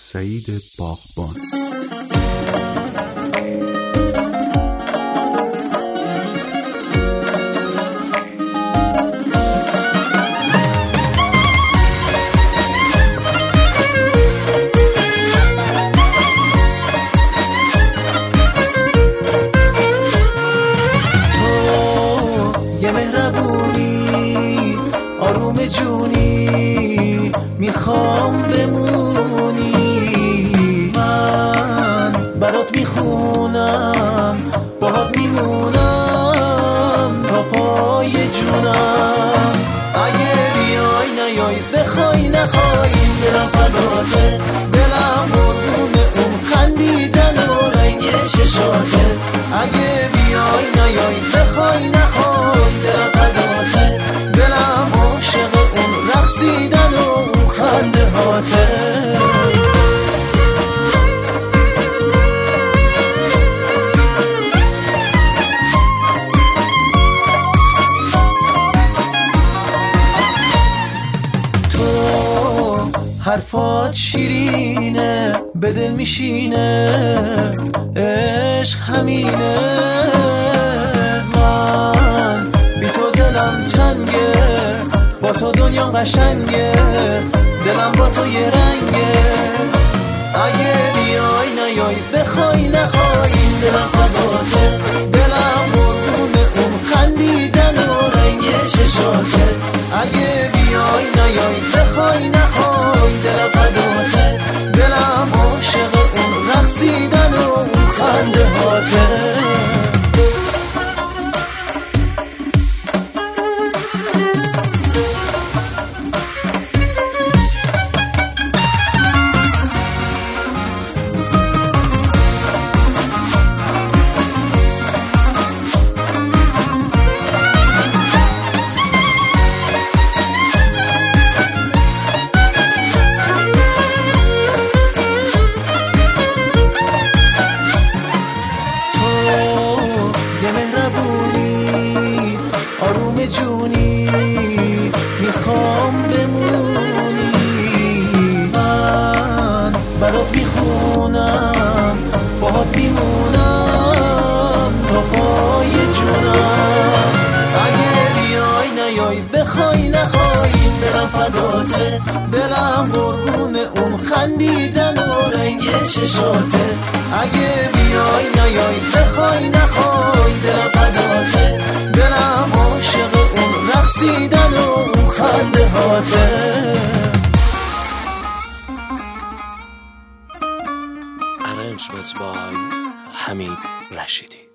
سعید باغبان. آروم جونی میخوام بمونی، من برات میخونم باهات میمونم تا پای جونم. اگه بیای نیای بخوای نخوای دلم فداته، دلم قربون اون خندیدن و رنگ ششاته. اگه بیای نیای بخوای نخوای دلم فداته، دلم عاشق اون رقصیدن و اون خنده هاته. تو حرفات شیرینه به دل میشینه، عشق همینه. من بی تو دلم تنگه، با تو دنیا قشنگه، دلم با تو یه رنگه. اگه بیای نیای بخوای نخوای دلم فداته، دلم قربون اون خندیدن و رنگ ششاته. اگه بیای نیای بخوای نخوای دلم فداته، دلم عاشق اون رقصیدن و اون خنده هاته. آروم جونی میخوام بمونی، من برات میخونم باهات میمونم تا پای جونم. اگه بیای نیای بخوای نخوای دلم فداته، دلم قربون اون خندیدن و رنگ ششاته. اگه بیای نیای بخوای نخوای دلم فداته، دلم عاشق اون رقصیدن و اون خنده هاته. Arrangement by حمید رشیدی.